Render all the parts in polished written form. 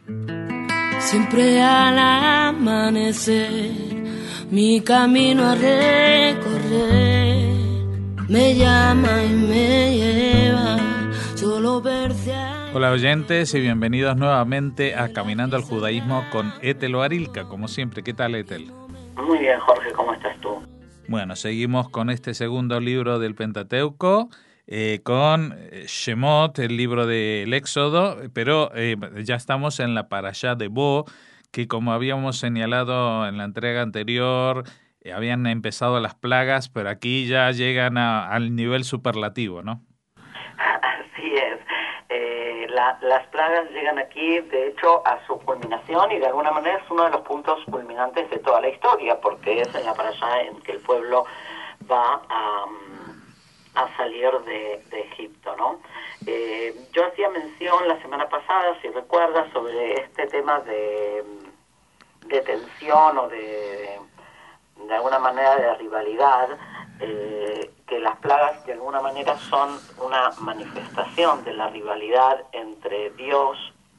Siempre al amanecer, mi camino a recorrer me llama y me lleva, solo verte. Hola oyentes y bienvenidos nuevamente a Caminando al Judaísmo con Ethel Oarilka, como siempre. ¿Qué tal, Ethel? Muy bien, Jorge, ¿cómo estás tú? Bueno, seguimos con este segundo libro del Pentateuco, con Shemot, el libro del Éxodo, pero ya estamos en la parashá de Bo, que como habíamos señalado en la entrega anterior, habían empezado las plagas, pero aquí ya llegan al nivel superlativo, ¿no? Así es. Las plagas llegan aquí, de hecho, a su culminación y de alguna manera es uno de los puntos culminantes de toda la historia, porque es en la parashá en que el pueblo va a salir de Egipto, ¿no? Yo hacía mención la semana pasada, si recuerdas, sobre este tema de tensión o de alguna manera de rivalidad, que las plagas de alguna manera son una manifestación de la rivalidad entre Dios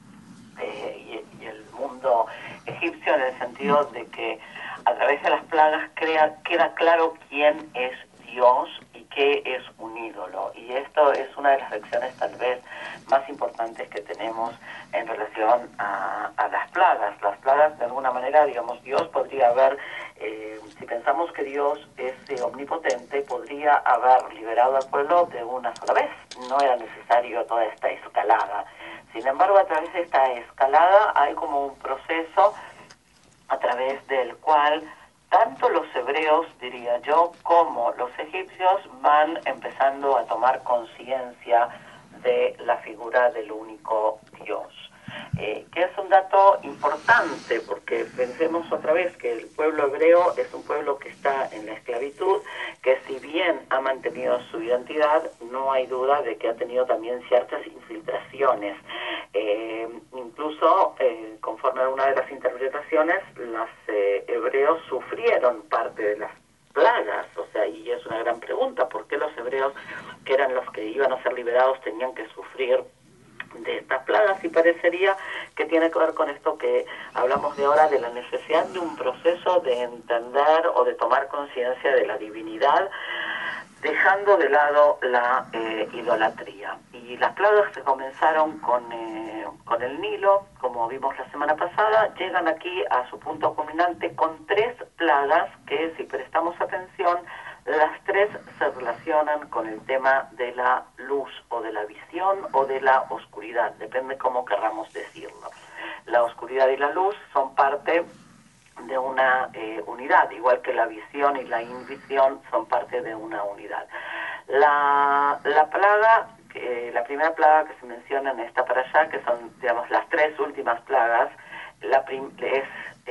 y el mundo egipcio, en el sentido de que a través de las plagas queda claro quién es Dios y qué es un ídolo. Y esto es una de las lecciones tal vez más importantes que tenemos en relación a las plagas. Las plagas, de alguna manera, digamos, Dios podría haber, si pensamos que Dios es omnipotente, podría haber liberado al pueblo de una sola vez. No era necesario toda esta escalada. Sin embargo, a través de esta escalada hay como un proceso a través del cual tanto los hebreos, diría yo, como los egipcios van empezando a tomar conciencia de la figura del único Dios. Que es un dato importante, porque pensemos otra vez que el pueblo hebreo es un pueblo que está en la esclavitud, que si bien ha mantenido su identidad, no hay duda de que ha tenido también ciertas infiltraciones. Incluso, conforme a una de las interpretaciones, los hebreos sufrieron parte de las plagas, o sea, y es una gran pregunta, ¿por qué los hebreos, que eran los que iban a ser liberados, tenían que sufrir de estas plagas? Y parecería que tiene que ver con esto que hablamos de ahora, de la necesidad de un proceso de entender o de tomar conciencia de la divinidad, dejando de lado la idolatría. Y las plagas que comenzaron con el Nilo, como vimos la semana pasada, llegan aquí a su punto culminante con 3 plagas que, si prestamos atención, las 3 se relacionan con el tema de la luz o de la visión o de la oscuridad, depende cómo querramos decirlo. La oscuridad y la luz son parte de una unidad, igual que la visión y la invisión son parte de una unidad. La plaga, la primera plaga que se menciona en esta parashá, que son, digamos, las 3 últimas plagas, es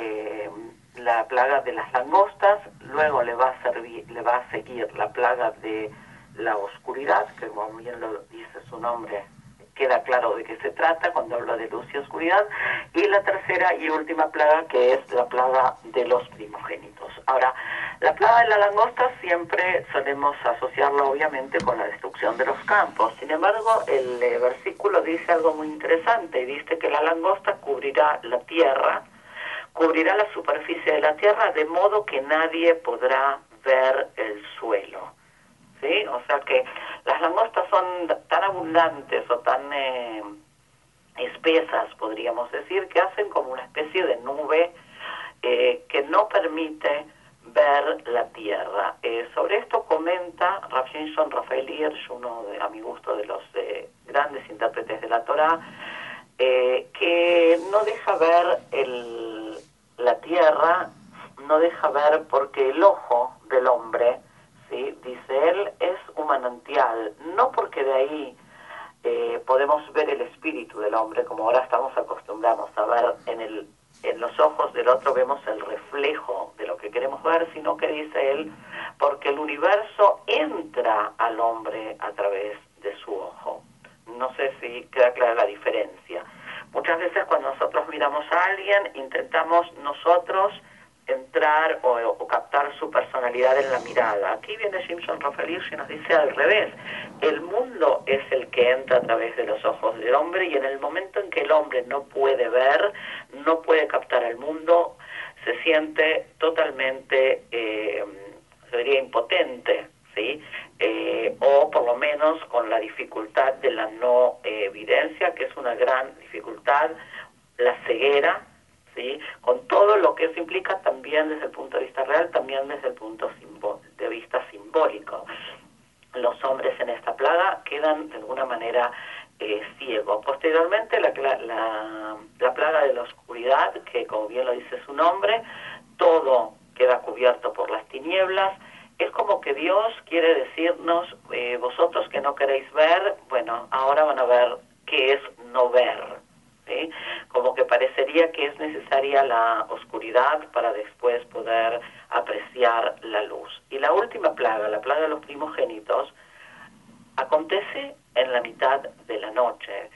la plaga de las langostas, luego le va a seguir la plaga de la oscuridad, que como bien lo dice su nombre, queda claro de qué se trata cuando habla de luz y oscuridad, y la tercera y última plaga, que es la plaga de los primogénitos. Ahora, la plaga de la langosta siempre solemos asociarla obviamente con la destrucción de los campos. Sin embargo, el versículo dice algo muy interesante, y dice que la langosta cubrirá la tierra, cubrirá la superficie de la tierra, de modo que nadie podrá ver el suelo. ¿Sí? O sea que las langostas son tan abundantes o tan espesas, podríamos decir, que hacen como una especie de nube que no permite ver la tierra. Sobre esto comenta Rav Shimshon Rafael Hirsch, uno a mi gusto de los grandes intérpretes de la Torá, que no deja ver la tierra, no deja ver porque el ojo del hombre, ¿sí?, dice él, es un manantial, no porque de ahí podemos ver el espíritu del hombre, como ahora estamos acostumbrados a ver en los ojos del otro, vemos el reflejo de lo que queremos ver, sino que dice él, porque el universo entra al hombre a través de su ojo. No sé si queda clara la diferencia. Muchas veces cuando nosotros miramos a alguien, intentamos nosotros entrar o captar su personalidad en la mirada. Aquí viene Jimson Raphael Hirsch y nos dice al revés: el mundo es el que entra a través de los ojos del hombre, y en el momento en que el hombre no puede ver, no puede captar el mundo, se siente totalmente, se diría, impotente, ¿sí? O por lo menos con la dificultad de la no evidencia, que es una gran dificultad, la ceguera, ¿sí? Con todo lo que eso implica, también desde el punto de vista real, también desde el punto de vista simbólico. Los hombres en esta plaga quedan de alguna manera ciegos. Posteriormente la plaga de la oscuridad, que como bien lo dice su nombre, todo queda cubierto por las tinieblas. Es como que Dios quiere decirnos, vosotros que no queréis ver, bueno, ahora van a ver qué es no ver, ¿sí? Como que parecería que es necesaria la oscuridad para después poder apreciar la luz. Y la última plaga, la plaga de los primogénitos, acontece en la mitad de la noche.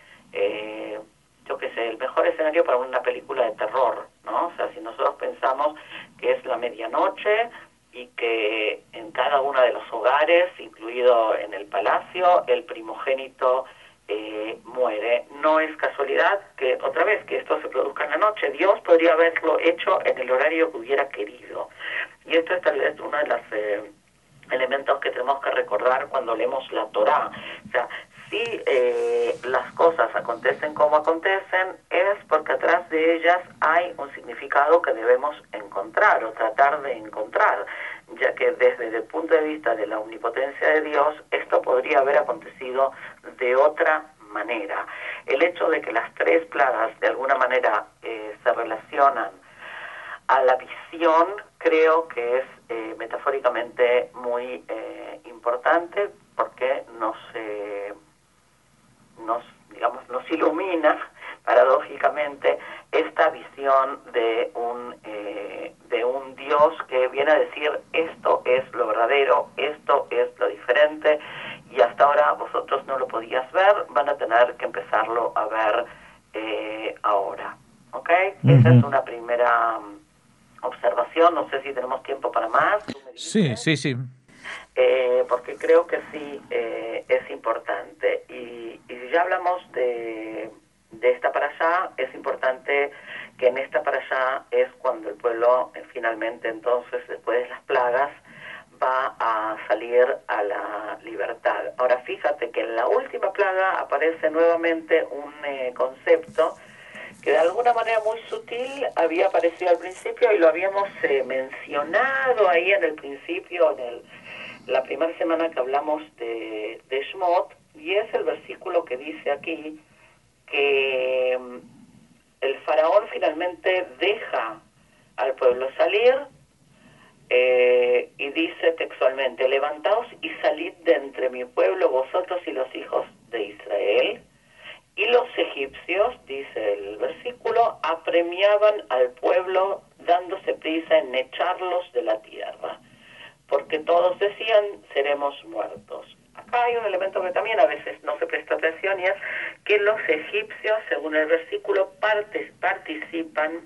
Yo qué sé, el mejor escenario para una película de terror, ¿no? O sea, si nosotros pensamos que es la medianoche y que en cada uno de los hogares, incluido en el palacio, el primogénito muere. No es casualidad que, otra vez, que esto se produzca en la noche. Dios podría haberlo hecho en el horario que hubiera querido. Y esto es tal vez uno de los elementos que tenemos que recordar cuando leemos la Torá. O sea, si las cosas acontecen como acontecen, es porque atrás de ellas hay un significado que debemos encontrar o tratar de encontrar, ya que desde el punto de vista de la omnipotencia de Dios, esto podría haber acontecido de otra manera. El hecho de que las tres plagas de alguna manera se relacionan a la visión, creo que es metafóricamente muy importante, porque nos ilumina paradójicamente esta visión de un Dios que viene a decir: esto es lo verdadero, esto es lo diferente, y hasta ahora vosotros no lo podías ver, van a tener que empezarlo a ver ahora. ¿Ok? Esa es una primera observación. No sé si tenemos tiempo para más. Sí. Porque creo que sí es importante. Y si ya hablamos de esta parashá, es importante que en esta parashá es cuando el pueblo finalmente, entonces, después de las plagas, va a salir a la libertad. Ahora fíjate que en la última plaga aparece nuevamente un concepto que de alguna manera muy sutil había aparecido al principio y lo habíamos mencionado ahí en el principio, la primera semana que hablamos de Shemot, y es el versículo que dice aquí que el faraón finalmente deja al pueblo salir, y dice textualmente: levantaos y salid de entre mi pueblo, vosotros y los hijos de Israel. Y los egipcios, dice el versículo, apremiaban al pueblo dándose prisa en echarlos de la tierra, porque todos decían: seremos muertos. Acá hay un elemento que también a veces no se presta atención, y es que los egipcios, según el versículo, participan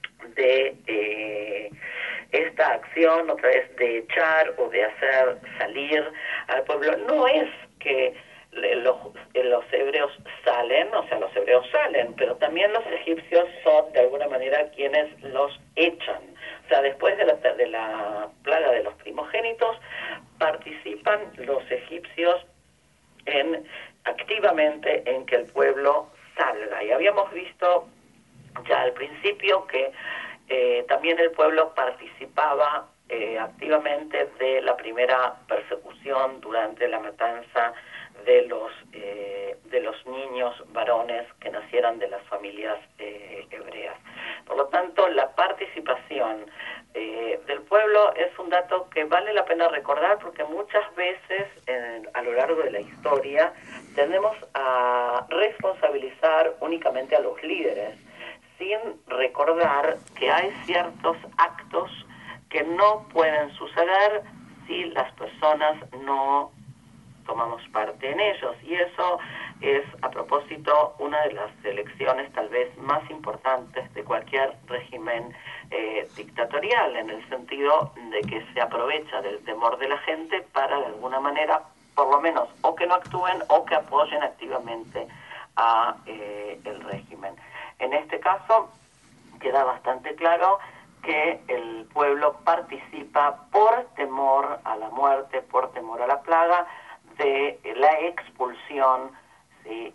de esta acción, otra vez, de echar o de hacer salir al pueblo. No es que los hebreos salen, o sea, los hebreos salen, pero también los egipcios son de alguna manera quienes los echan. O sea, después de la plaga de los primogénitos, participan los egipcios activamente en que el pueblo salga. Y habíamos visto ya al principio que también el pueblo participaba activamente de la primera persecución durante la matanza de los niños varones que nacieran de las familias hebreas. Por lo tanto, la participación del pueblo es un dato que vale la pena recordar, porque muchas veces a lo largo de la historia tendemos a responsabilizar únicamente a los líderes, sin recordar que hay ciertos actos que no pueden suceder si las personas no tomamos parte en ellos. Y eso es, a propósito, una de las elecciones tal vez más importantes de cualquier régimen dictatorial, en el sentido de que se aprovecha del temor de la gente para, de alguna manera, por lo menos, o que no actúen o que apoyen activamente a el régimen. En este caso, queda bastante claro que el pueblo participa por temor a la muerte, por temor a la plaga, de la expulsión, ¿sí?,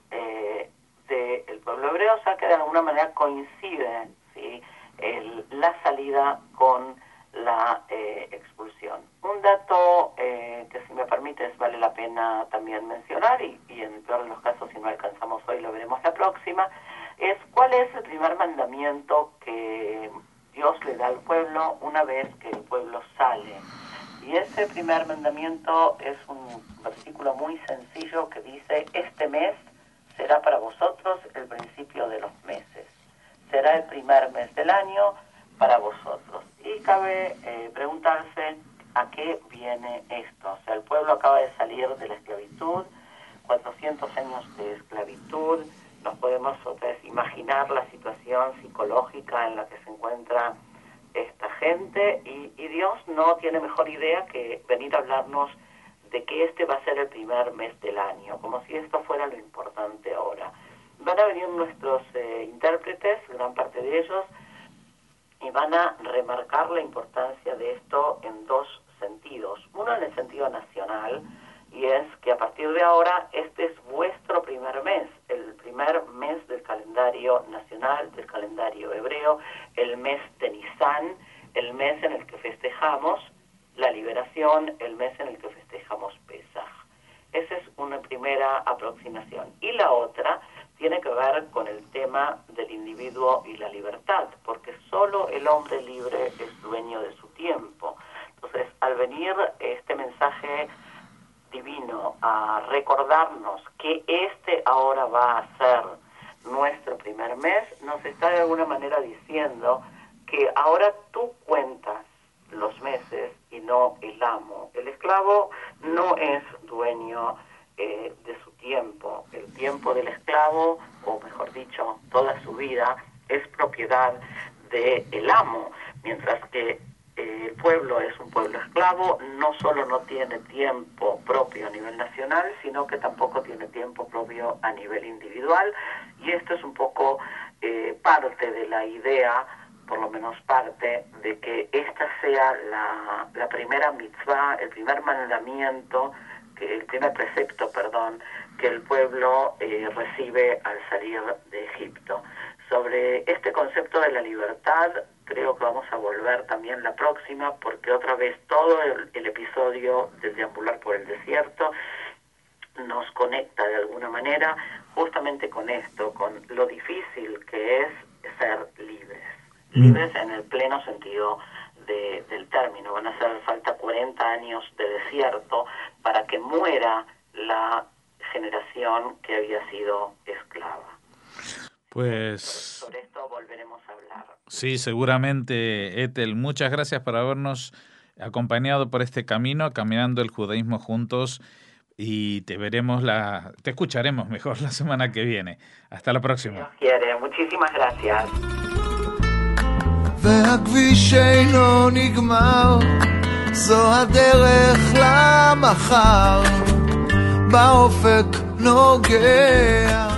del pueblo hebreo, o sea que de alguna manera coincide, ¿sí?, la salida con la expulsión. Un dato que, si me permites, vale la pena también mencionar, y en el peor de los casos, si no alcanzamos hoy, lo veremos la próxima, es cuál es el primer mandamiento que Dios le da al pueblo una vez que el pueblo sale. Y ese primer mandamiento es un versículo muy sencillo que dice: este mes será para vosotros el principio de los meses, será el primer mes del año para vosotros. Y cabe preguntarse a qué viene esto. O sea, el pueblo acaba de salir de la esclavitud, 400 años de esclavitud. Nos podemos otra vez imaginar la situación psicológica en la que se encuentra esta gente, y Dios no tiene mejor idea que venir a hablarnos de que este va a ser el primer mes del año, como si esto fuera lo importante ahora. Van a venir nuestros intérpretes, gran parte de ellos, y van a remarcar la importancia de esto en dos sentidos. Uno, en el sentido nacional, y es que a partir de ahora este es vuestro primer mes, el primer mes del calendario nacional, del calendario hebreo, el mes de Nisan, el mes en el que festejamos la liberación, el mes en el que festejamos Pesaj. Esa es una primera aproximación. Y la otra tiene que ver con el tema del individuo y la libertad, porque solo el hombre libre es dueño de su tiempo. Entonces, al venir este mensaje divino a recordarnos que este ahora va a ser nuestro primer mes, nos está de alguna manera diciendo que ahora tú cuentas los meses y no el amo. El esclavo no es dueño de su tiempo. El tiempo del esclavo, o mejor dicho, toda su vida, es propiedad del amo, mientras que el pueblo es un pueblo esclavo, no solo no tiene tiempo propio a nivel nacional, sino que tampoco tiene tiempo propio a nivel individual, y esto es un poco parte de la idea, por lo menos parte, de que esta sea la primera mitzvah, el primer mandamiento, el primer precepto, que el pueblo recibe al salir de Egipto. Sobre este concepto de la libertad, creo que vamos a volver también la próxima, porque otra vez todo el episodio del deambular por el desierto nos conecta de alguna manera justamente con esto, con lo difícil que es ser libres. Libres en el pleno sentido del término. Van a hacer falta 40 años de desierto para que muera la generación que había sido esclava. Pues sobre esto volveremos a hablar. Sí, seguramente, Ethel. Muchas gracias por habernos acompañado por este camino, caminando el judaísmo juntos, y te escucharemos mejor la semana que viene. Hasta la próxima. Dios quiere. Muchísimas gracias. והכביש אינו נגמר, זו הדרך למחר, באופק נוגע